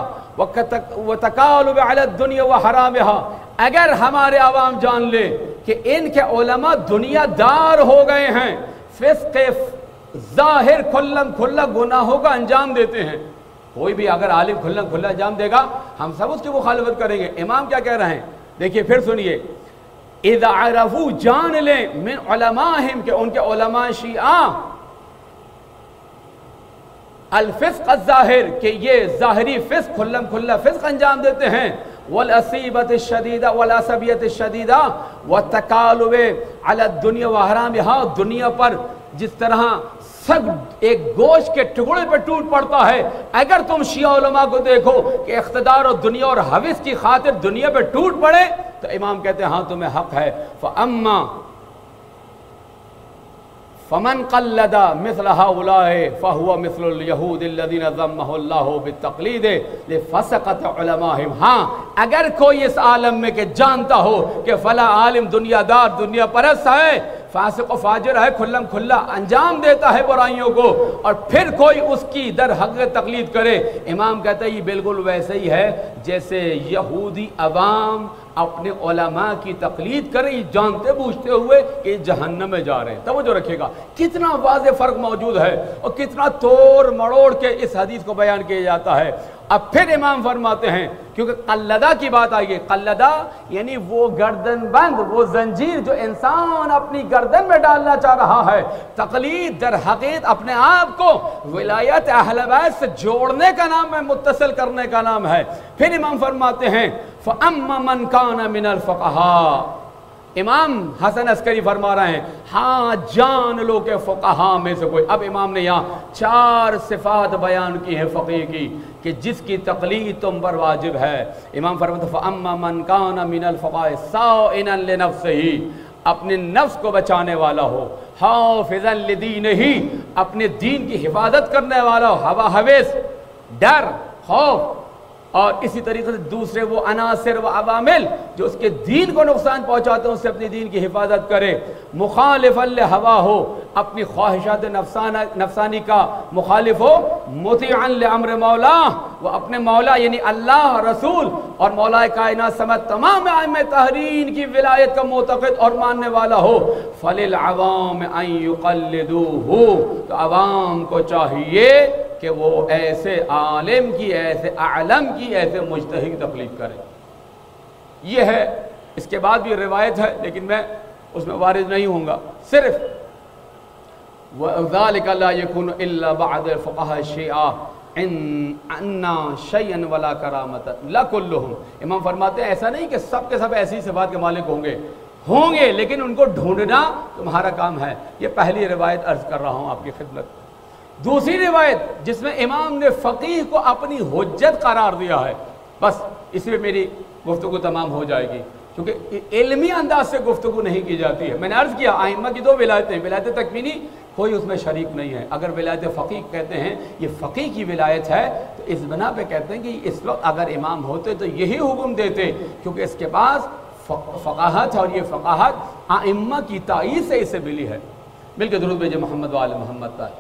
وتکالب علی الدنیا وحرامها، اگر ہمارے عوام جان لے کہ ان کے علماء دنیا دار ہو گئے ہیں، فسق ظاہر کھلم کھلا گناہوں کا انجام دیتے ہیں، کوئی بھی اگر عالم کھلم کھلا انجام دے گا ہم سب اس کی مخالفت کریں گے۔ امام کیا کہہ رہے ہیں؟ دیکھیے پھر سنیے، اذا عرفوا جان لیں من علمائہم کہ ان کے علماء شیعہ الفسق الظاہر کہ یہ ظاہری فسق کھلم کھلا فسق انجام دیتے ہیں، والعصیبت الشدیدہ والعصبیت الشدیدہ والتکالب علی الدنیا وحرامها، دنیا پر جس طرح سب ایک گوشت کے ٹکڑے پہ ٹوٹ پڑتا ہے، اگر تم شیعہ علماء کو دیکھو کہ اقتدار اور دنیا اور حوث کی خاطر دنیا پہ ٹوٹ پڑے تو امام کہتے ہیں ہاں تمہیں حق ہے۔ فَأَمَّا فَمَنْ قَلَّدَ مِثْلَ هَؤُلَاءِ فَهُوَ مِثْلُ الْيَهُودِ الَّذِينَ ذَمَّهُ اللَّهُ بِالتَّقْلِيدِ لِفَسَقَةِ عُلَمَائِهِمْ۔ ہاں اگر کوئی اس عالم میں کہ جانتا ہو کہ فلاں عالم دنیا دار دنیا پرست ہے، فاسق و فاجر ہے، کھلم کھلا انجام دیتا ہے برائیوں کو، اور پھر کوئی اس کی در حقیقت تقلید کرے، امام کہتا ہے یہ بالکل ویسے ہی ہے جیسے یہودی عوام اپنے علماء کی تقلید کرے جانتے بوجھتے ہوئے کہ جہنم میں جا رہے ہیں۔ توجہ رکھیے گا کتنا واضح فرق موجود ہے اور کتنا توڑ مڑوڑ کے اس حدیث کو بیان کیا جاتا ہے۔ اب پھر امام فرماتے ہیں کیونکہ قلدہ کی بات آئی ہے، قلدہ یعنی وہ گردن بند، وہ زنجیر جو انسان اپنی گردن میں ڈالنا چاہ رہا ہے، تقلید در حقیقت اپنے آپ کو ولایت اہل بیت سے جوڑنے کا نام ہے، متصل کرنے کا نام ہے۔ پھر امام فرماتے ہیں فَأَمَّا مَنْ كَانَ مِنَ الْفُقَهَاءِ، امام حسن عسکری فرما رہے ہیں ہاں جان لو کہ فقہاء میں سے کوئی، اب امام نے یہاں 4 صفات بیان کی ہیں فقیہ کی کہ جس کی تقلید تم پر واجب ہے۔ امام فرماتے ہیں فَأَمَّا مَنْ كَانَ مِنَ الْفُقَهَاءِ صَائِنًا لِنَفْسِهِ، اپنے نفس کو بچانے والا ہو، حافظاً لِدِينِهِ، اپنے دین کی حفاظت کرنے والا ہو، ہوا حویث، ڈر، خوف، اور اسی طریقے سے دوسرے وہ عناصر و عوامل جو اس کے دین کو نقصان پہنچاتے ہیں اس سے اپنی دین کی حفاظت کرے، مخالفا لہوا ہو، اپنی خواہشات نفسانی کا مخالف ہو، مطیعا لامر مولا، وہ اپنے مولا یعنی اللہ، رسول اور مولا کائنات سمیت تمام ائمہ تحریر کی ولایت کا معتقد اور ماننے والا ہو، فللعوام ان یقلدوہ، تو عوام کو چاہیے کہ وہ ایسے عالم کی، ایسے اعلم کی، ایسے مجتہد کی تقلید کرے۔ یہ ہے، اس کے بعد بھی روایت ہے لیکن میں اس میں وارد نہیں ہوں گا، صرف وَذَلِكَ لَا يَكُونُ إِلَّا بَعْدَ الْفُقَهَاءِ الشِّيعَةِ عَنَّا شَيْئًا وَلَا كَرَامَةً لَا كُلُّهُمْ۔ امام فرماتے ہیں ایسا نہیں کہ سب کے سب ایسی صفات کے مالک ہوں گے لیکن ان کو ڈھونڈنا تمہارا کام ہے۔ یہ پہلی روایت عرض کر رہا ہوں آپ کی خدمت۔ دوسری روایت جس میں امام نے فقیہ کو اپنی حجت قرار دیا ہے، بس اس میں میری گفتگو تمام ہو جائے گی، کیونکہ علمی انداز سے گفتگو نہیں کی جاتی ہے۔ میں نے عرض کیا ائمہ کی دو ولایتیں، ولایت تکوینی کوئی اس میں شریک نہیں ہے۔ اگر ولایت فقیہ کہتے ہیں یہ فقیہ کی ولایت ہے تو اس بنا پہ کہتے ہیں کہ اس وقت اگر امام ہوتے تو یہی حکم دیتے، کیونکہ اس کے پاس فقاہت اور یہ فقاہت ائمہ کی تائید سے اسے ملی ہے۔ مل کے درود بھیجے محمد وآل محمد پر۔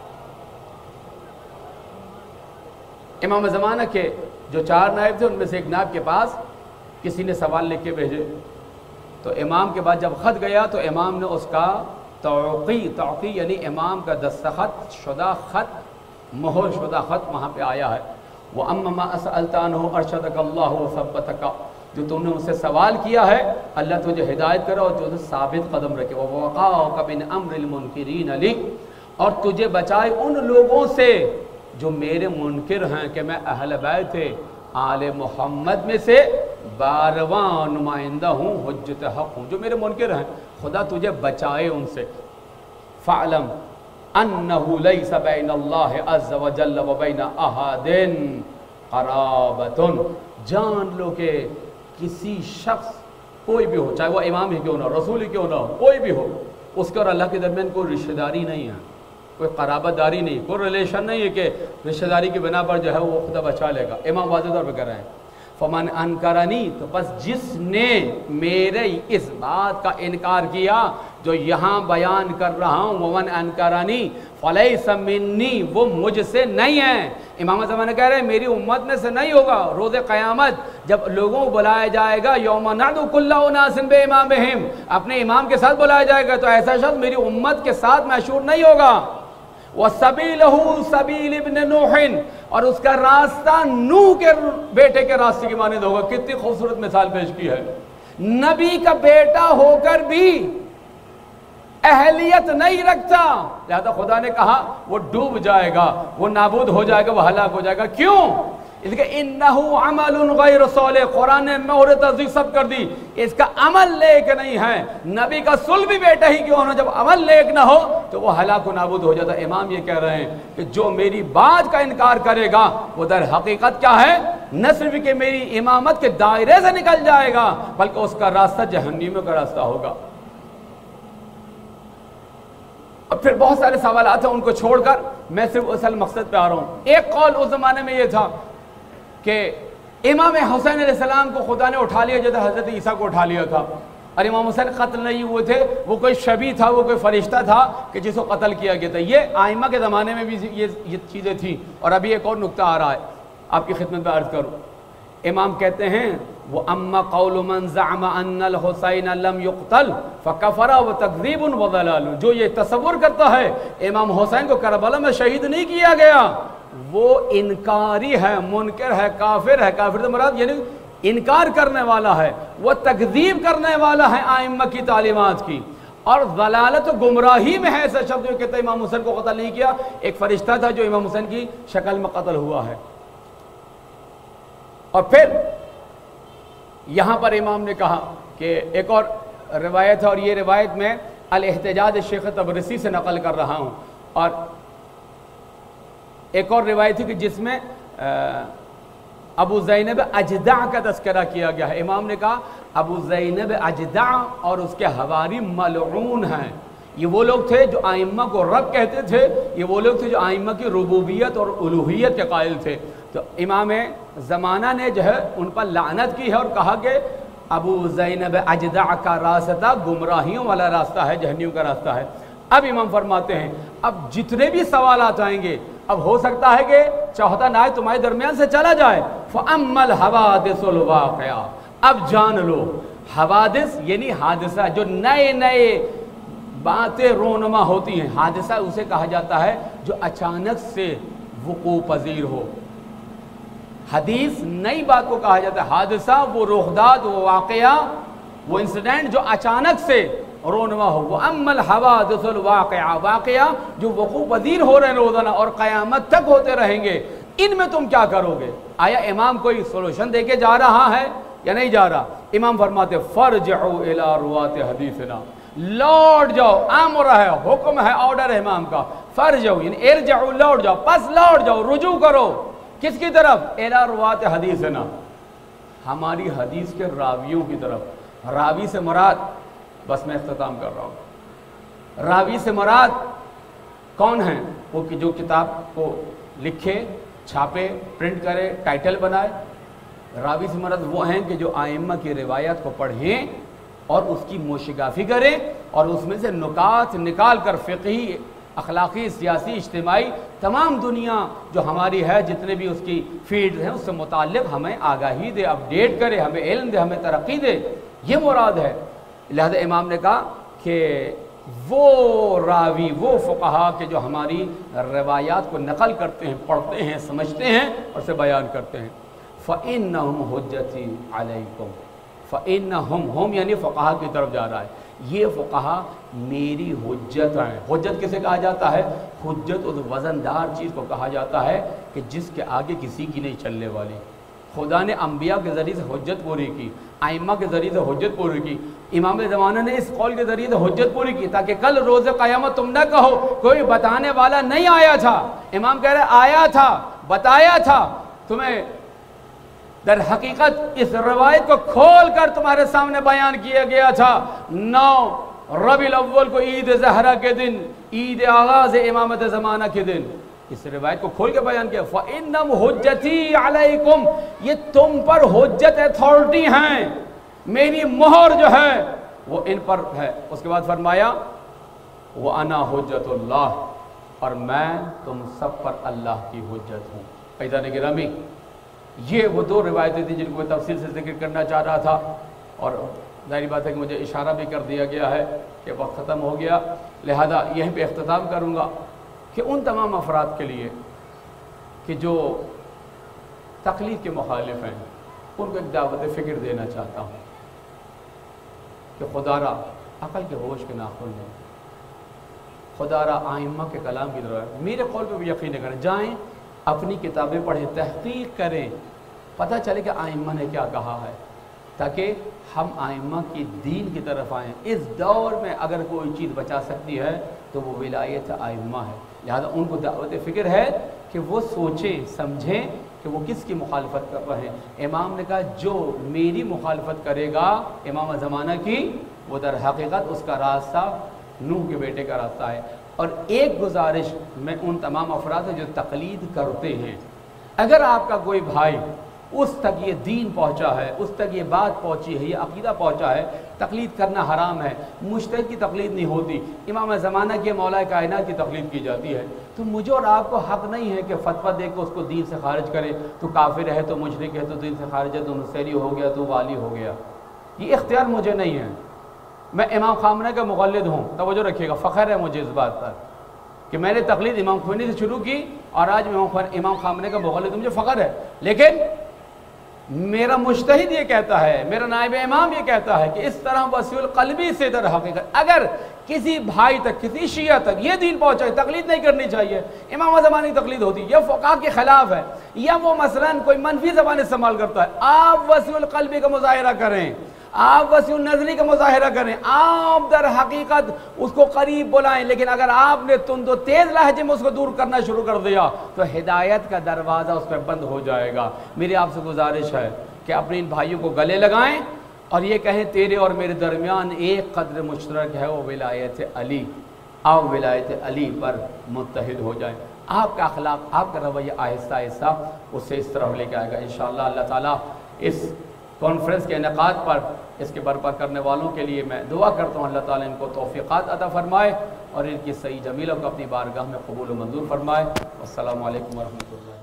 امام زمانہ کے جو 4 نائب تھے ان میں سے ایک نائب کے پاس کسی نے سوال لکھ کے بھیجے، تو امام کے بعد جب خط گیا تو امام نے اس کا توقی یعنی امام کا دستخط شدہ خط، مہر شدہ خط وہاں پہ آیا ہے۔ وَأَمَّا مَا أَسْأَلْتَ عَنْهُ أَرْشَدَكَ اللَّهُ وَثَبَّتَكَ، جو تم نے مجھ سے سوال کیا ہے اللہ تجھے ہدایت کرے اور تجھے ثابت قدم رکھے۔ وَوَقَاكَ مِنْ أَمْرِ الْمُنْكِرِينَ لِي، اور تجھے بچائے ان لوگوں سے جو میرے منکر ہیں کہ میں اہل بیت آل محمد میں سے 12واں نمائندہ ہوں، حجت حق ہوں، جو میرے منکر ہیں، خدا تجھے بچائے ان سے۔ فَعْلَمْ أَنَّهُ لَيْسَ بَيْنَ اللَّهِ عَزَّ وَجَلَّ وَبَيْنَ أَحَدٍ قَرَابَةٌ، جان لو کہ کسی شخص کوئی بھی ہو، چاہے وہ امام ہی کیوں نہ ہو، رسول ہی کیوں نہ ہو، کوئی بھی ہو، اس کے اور اللہ کے درمیان کوئی رشتہ داری نہیں ہے، کوئی قرابت داری نہیں، کوئی ریلیشن نہیں ہے کہ رشتہ داری کی بنا پر جو ہے وہ خدا بچا لے گا۔ امام واضح طور پہ کہہ رہے ہیں فمن انکرنی، تو بس جس نے میرے اس بات کا انکار کیا جو یہاں بیان کر رہا ہوں، ومن انکرنی فلیس منی، وہ مجھ سے نہیں ہے۔ امام زمانہ کہہ رہے ہیں میری امت میں سے نہیں ہوگا۔ روز قیامت جب لوگوں کو بلایا جائے گا، یوم ندعو کل اناس بامامہم، اپنے امام کے ساتھ بلایا جائے گا، تو ایسا شخص میری امت کے ساتھ مشہور نہیں ہوگا۔ وَسَبِيلَهُ سَبِيلِ ابْنِ نُوحٍ، اور اس کا راستہ نوح کے بیٹے کے راستے کی مانند ہوگا۔ کتنی خوبصورت مثال پیش کی ہے، نبی کا بیٹا ہو کر بھی اہلیت نہیں رکھتا، لہذا خدا نے کہا وہ ڈوب جائے گا، وہ نابود ہو جائے گا، وہ ہلاک ہو جائے گا۔ کیوں؟ اس لیے کہ انہو عمل غیر صالح، قرآن نے مہر تصدیق سب کر دی، اس کا عمل نیک نہیں ہے۔ نبی کا صلب بیٹا ہی کیوں نہ، جب عمل نیک نہ ہو تو وہ ہلاک و نابود ہو جاتا۔ امام یہ کہہ رہے ہیں کہ جو میری بات کا انکار کرے گا وہ در حقیقت کیا ہے، نہ صرف کہ میری امامت کے دائرے سے نکل جائے گا بلکہ اس کا راستہ جہنم کا راستہ ہوگا۔ اب پھر بہت سارے سوالات ہیں، ان کو چھوڑ کر میں صرف اصل مقصد پہ آ رہا ہوں۔ ایک قول اس زمانے میں یہ تھا کہ امام حسین علیہ السلام کو خدا نے اٹھا لیا جیسے حضرت عیسیٰ کو اٹھا لیا تھا، اور امام حسین قتل نہیں ہوئے تھے، وہ کوئی شبیہ تھا، وہ کوئی فرشتہ تھا کہ جس کو قتل کیا گیا تھا۔ یہ ائمہ کے زمانے میں بھی یہ چیزیں تھیں۔ اور ابھی ایک اور نکتہ آ رہا ہے آپ کی خدمت میں عرض کروں۔ امام کہتے ہیں وَأَمَّا قَوْلُ مَنْ زَعَمَ أَنَّ الْحُسَيْنَ لَمْ يُقْتَلْ فَكَفَرَ وَتَكْذِيبٌ وَضَلَالٌ، جو یہ تصور کرتا ہے امام حسین کو کربلا میں شہید نہیں کیا گیا، وہ انکاری ہے، منکر ہے، کافر ہے۔ کافر تو مراد یعنی انکار کرنے والا ہے، وہ تکذیب کرنے والا ہے ائمہ کی تعلیمات کی، اور ضلالت و گمراہی میں ہے ایسا شخص جو کہتا ہے امام حسین کو قتل نہیں کیا۔ ایک فرشتہ تھا جو امام حسین کی شکل میں قتل ہوا ہے۔ اور پھر یہاں پر امام نے کہا کہ ایک اور روایت ہے، اور یہ روایت میں الاحتجاج شیخ طبرسی سے نقل کر رہا ہوں، اور ایک اور روایت تھی کہ جس میں ابو زینب اجدع کا تذکرہ کیا گیا ہے۔ امام نے کہا ابو زینب اجدع اور اس کے حواری ملعون ہیں۔ یہ وہ لوگ تھے جو ائمہ کو رب کہتے تھے، یہ وہ لوگ تھے جو ائمہ کی ربوبیت اور الوہیت کے قائل تھے۔ تو امام زمانہ نے جو ہے ان پر لعنت کی ہے اور کہا کہ ابو زینب اجدع کا راستہ گمراہیوں والا راستہ ہے، جہنم کا راستہ ہے۔ اب امام فرماتے ہیں اب جتنے بھی سوالات آئیں گے، اب ہو سکتا ہے کہ چوتھا نائب تمہارے درمیان سے چلا جائے۔ فَأَمَّا الْحَوَادِثُ الْوَاقِعَةُ، اب جان لو حوادث یعنی حادثہ جو نئے نئے باتیں رونما ہوتی ہیں، حادثہ اسے کہا جاتا ہے جو اچانک سے وقوع پذیر ہو۔ حدیث نئی بات کو کہا جاتا ہے، حادثہ وہ رخداد، وہ واقعہ، وہ انسیڈنٹ جو اچانک سے رونما ہو۔ وہ اما الحوادث الواقعہ، واقعہ جو وقوع پذیر ہو رہے ہیں روزانہ اور قیامت تک ہوتے رہیں گے، ان میں تم کیا کرو گے؟ آیا امام کوئی سولوشن دے کے جا رہا ہے یا نہیں جا رہا؟ امام فرماتے فرجعوا الی روات حدیثنا، لوٹ جاؤ، امر ہے، حکم ہے، آرڈر ہے امام کا، فرجعوا یعنی ارجعوا، لوٹ جاؤ، پس لوٹ جاؤ، رجوع کرو کس کی طرف؟ الی روات حدیثنا، ہماری حدیث کے راویوں کی طرف۔ راوی سے مراد، بس میں اختتام کر رہا ہوں، راوی سے مراد کون ہیں؟ وہ کہ جو کتاب کو لکھے، چھاپے، پرنٹ کرے، ٹائٹل بنائے۔ راوی سے مراد وہ ہیں کہ جو ائمہ کی روایات کو پڑھیں اور اس کی موشگافی کریں اور اس میں سے نکات نکال کر فقہی، اخلاقی، سیاسی، اجتماعی تمام دنیا جو ہماری ہے، جتنے بھی اس کی فیلڈ ہیں، اس سے متعلق ہمیں آگاہی دے، اپڈیٹ کرے، ہمیں علم دے، ہمیں ترقی دے، یہ مراد ہے۔ لہذا امام نے کہا کہ وہ راوی، وہ فقہا کہ جو ہماری روایات کو نقل کرتے ہیں، پڑھتے ہیں، سمجھتے ہیں اور اسے بیان کرتے ہیں، فَإِنَّهُمْ حُجَّتِي عَلَيْكُمْ، فَإِنَّهُمْ، ہم یعنی فقہا کی طرف جا رہا ہے، یہ فقہا میری حجت ہیں۔ حجت کسے کہا جاتا ہے؟ حجت اس وزندار چیز کو کہا جاتا ہے کہ جس کے آگے کسی کی نہیں چلنے والی۔ خدا نے انبیاء کے ذریعے سے حجت پوری کی، ائمہ کے ذریعے سے حجت پوری کی، امام زمانہ نے اس قول کے ذریعے سے حجت پوری کی تاکہ کل روز قیامت تم نہ کہو کوئی بتانے والا نہیں آیا تھا۔ امام کہہ رہے آیا تھا، بتایا تھا تمہیں، در حقیقت اس روایت کو کھول کر تمہارے سامنے بیان کیا گیا تھا۔ 9 ربیع الاول کو عید زہرہ کے دن، عید آغاز امامت زمانہ کے دن اس روایت کو کھول کے بیان کیا۔ فَإِنَّمْ حُجَّتِي عَلَيْكُمْ، یہ تم پر حجت، اتھارٹی ہیں، میری مہر جو ہے وہ ان پر ہے۔ اس کے بعد فرمایا وَأَنَا حُجَّتُ اللَّهِ، اور میں تم سب پر اللہ کی حجت ہوں۔ عزیزان گرامی، یہ وہ دو روایتیں تھیں جن کو میں تفصیل سے ذکر کرنا چاہ رہا تھا، اور ظاہری بات ہے کہ مجھے اشارہ بھی کر دیا گیا ہے کہ وقت ختم ہو گیا، لہذا یہیں پہ اختتام کروں گا کہ ان تمام افراد کے لیے کہ جو تقلید کے مخالف ہیں، ان کو ایک دعوت فکر دینا چاہتا ہوں کہ خدا را عقل کے ہوش کے ناخن لیں، خدا را ائمہ کے کلام کی طرف، میرے قول پہ بھی یقین کریں، جائیں اپنی کتابیں پڑھیں، تحقیق کریں، پتہ چلے کہ ائمہ نے کیا کہا ہے، تاکہ ہم ائمہ کی دین کی طرف آئیں۔ اس دور میں اگر کوئی چیز بچا سکتی ہے تو وہ ولایت ائمہ ہے، لہذا ان کو دعوت فکر ہے کہ وہ سوچیں، سمجھیں کہ وہ کس کی مخالفت کر رہے ہیں۔ امام نے کہا جو میری مخالفت کرے گا امام زمانہ کی، وہ در حقیقت اس کا راستہ نوح کے بیٹے کا راستہ ہے۔ اور ایک گزارش میں ان تمام افراد جو تقلید کرتے ہیں، اگر آپ کا کوئی بھائی اس تک یہ دین پہنچا ہے، اس تک یہ بات پہنچی ہے، یہ عقیدہ پہنچا ہے، تقلید کرنا حرام ہے، مجتہد کی تقلید نہیں ہوتی، امام زمانہ کے مولا کائنات کی تقلید کی جاتی ہے، تو مجھے اور آپ کو حق نہیں ہے کہ فتویٰ دے کے اس کو دین سے خارج کرے، تو کافر ہے، تو مشرک ہے، تو دین سے خارج ہے، تو نصیری ہو گیا، تو والی ہو گیا۔ یہ اختیار مجھے نہیں ہے۔ میں امام خامنہ کا مقلد ہوں، توجہ رکھیے گا، فخر ہے مجھے اس بات پر کہ میں نے تقلید امام خمینی سے شروع کی اور آج امام خامنہ کا مقلد ہوں، مجھے فخر ہے، لیکن میرا مجتہد یہ کہتا ہے، میرا نائب امام یہ کہتا ہے کہ اس طرح وسیع القلبی سے در حقیقت اگر کسی بھائی تک، کسی شیعہ تک یہ دین پہنچائے، تقلید نہیں کرنی چاہیے، امام زمانے کی تقلید ہوتی ہے، یہ فقہ کے خلاف ہے، یا وہ مثلاً کوئی منفی زبان استعمال کرتا ہے، آپ وسیع القلبی کا مظاہرہ کریں، آپ وسیع النظری کا مظاہرہ کریں، آپ در حقیقت اس کو قریب بلائیں، لیکن اگر آپ نے تند و تیز لہجے میں اس کو دور کرنا شروع کر دیا تو ہدایت کا دروازہ اس پہ بند ہو جائے گا۔ میری آپ سے گزارش ہے کہ اپنے ان بھائیوں کو گلے لگائیں اور یہ کہیں تیرے اور میرے درمیان ایک قدر مشترک ہے، وہ ولایت علی، آؤ ولایت علی پر متحد ہو جائیں۔ آپ کا اخلاق، آپ کا رویہ آہستہ آہستہ اسے اس طرح لے کے آئے گا انشاءاللہ۔ اللہ تعالیٰ اس کانفرنس کے انعقاد پر اس کے برپا کرنے والوں کے لیے میں دعا کرتا ہوں، اللہ تعالیٰ ان کو توفیقات عطا فرمائے اور ان کی صحیح جمیلوں کو اپنی بارگاہ میں قبول و منظور فرمائے۔ السلام علیکم ورحمۃ اللہ۔